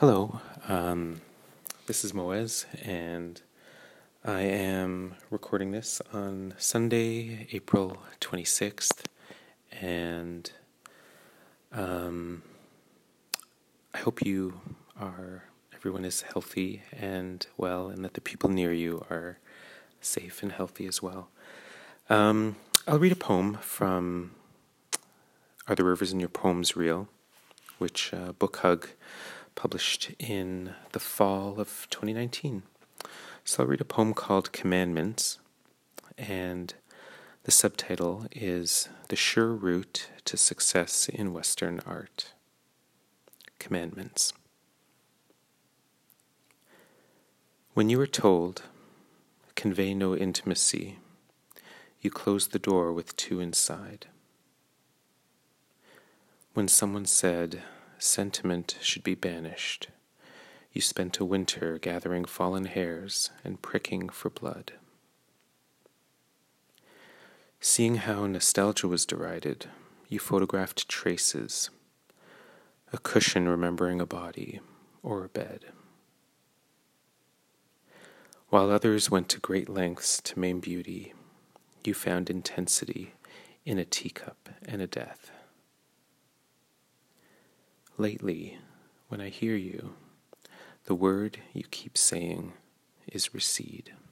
Hello, this is Moez, and I am recording this on Sunday, April 26th, and I hope everyone is healthy and well, and that the people near you are safe and healthy as well. I'll read a poem from Are the Rivers in Your Poems Real?, which Book Hug published in the fall of 2019. So I'll read a poem called Commandments, and the subtitle is The Sure Route to Success in Western Art. Commandments. When you are told, convey no intimacy, you close the door with two inside. When someone said, sentiment should be banished, you spent a winter gathering fallen hairs and pricking for blood. Seeing how nostalgia was derided, you photographed traces, a cushion remembering a body or a bed. While others went to great lengths to maim beauty, you found intensity in a teacup and a death. Lately, when I hear you, the word you keep saying is recede.